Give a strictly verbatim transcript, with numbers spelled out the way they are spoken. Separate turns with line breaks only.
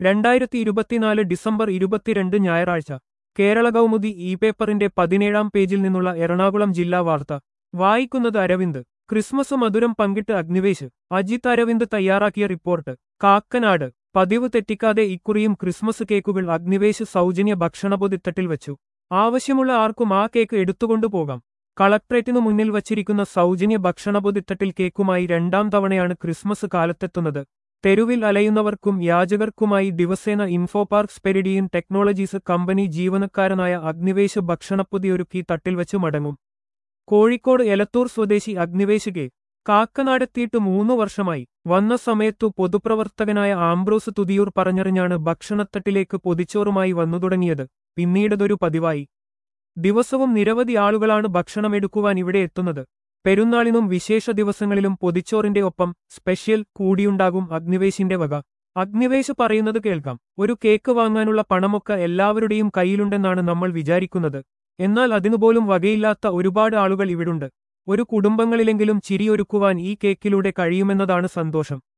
രണ്ടായിരത്തി ഇരുപത്തിനാല് ഡിസംബർ ഇരുപത്തിരണ്ട് ഞായറാഴ്ച കേരള കൗമുദി ഇ പേപ്പറിന്റെ പതിനേഴാം പേജിൽ നിന്നുള്ള എറണാകുളം ജില്ലാ വാർത്ത വായിക്കുന്നത് അരവിന്ദ്. ക്രിസ്മസ് മധുരം പങ്കിട്ട് അഗ്നിവേശ്. അജിത് അരവിന്ദ് തയ്യാറാക്കിയ റിപ്പോർട്ട്. കാക്കനാട്. പതിവ് തെറ്റിക്കാതെ ഇക്കുറിയും ക്രിസ്മസ് കേക്കുകൾ അഗ്നിവേശ് സൗജന്യ ഭക്ഷണപൊതിത്തട്ടിൽ വച്ചു. ആവശ്യമുള്ള ആർക്കും ആ കേക്ക് എടുത്തുകൊണ്ടുപോകാം. കളക്ട്രേറ്റിനു മുന്നിൽ വച്ചിരിക്കുന്ന സൗജന്യ ഭക്ഷണപൊതിത്തട്ടിൽ കേക്കുമായി രണ്ടാം തവണയാണ് ക്രിസ്മസ് കാലത്തെത്തുന്നത്. തെരുവിൽ അലയുന്നവർക്കും യാചകർക്കുമായി ദിവസേന ഇൻഫോപാർക്ക് സ്പെരിഡിയൻ ടെക്നോളജീസ് കമ്പനി ജീവനക്കാരനായ അഗ്നിവേശ് ഭക്ഷണപ്പൊതിയൊരുക്കി തട്ടിൽ വച്ചു മടങ്ങും. കോഴിക്കോട് എലത്തൂർ സ്വദേശി അഗ്നിവേശ് കെ. കാക്കനാടെത്തിയിട്ട് മൂന്നു വർഷമായി. വന്ന സമയത്തു പൊതുപ്രവർത്തകനായ ആംബ്രോസ് തുതിയൂർ പറഞ്ഞറിഞ്ഞാണ് ഭക്ഷണത്തട്ടിലേക്ക് പൊതിച്ചോറുമായി വന്നു തുടങ്ങിയത്. പിന്നീടതൊരു പതിവായി. ദിവസവും നിരവധി ആളുകളാണ് ഭക്ഷണമെടുക്കുവാൻ ഇവിടെ എത്തുന്നത്. പെരുന്നാളിനും വിശേഷ ദിവസങ്ങളിലും പൊതിച്ചോറിന്റെ ഒപ്പം സ്പെഷ്യൽ കൂടിയുണ്ടാകും അഗ്നിവേശിന്റെ വക. അഗ്നിവേശ് പറയുന്നത് കേൾക്കാം. ഒരു കേക്ക് വാങ്ങാനുള്ള പണമൊക്കെ എല്ലാവരുടെയും കയ്യിലുണ്ടെന്നാണ് നമ്മൾ വിചാരിക്കുന്നത്. എന്നാൽ അതിനുപോലും വകയില്ലാത്ത ഒരുപാട് ആളുകൾ ഇവിടുണ്ട്. ഒരു കുടുംബങ്ങളിലെങ്കിലും ചിരിയൊരുക്കുവാൻ ഈ കേക്കിലൂടെ കഴിയുമെന്നതാണ് സന്തോഷം.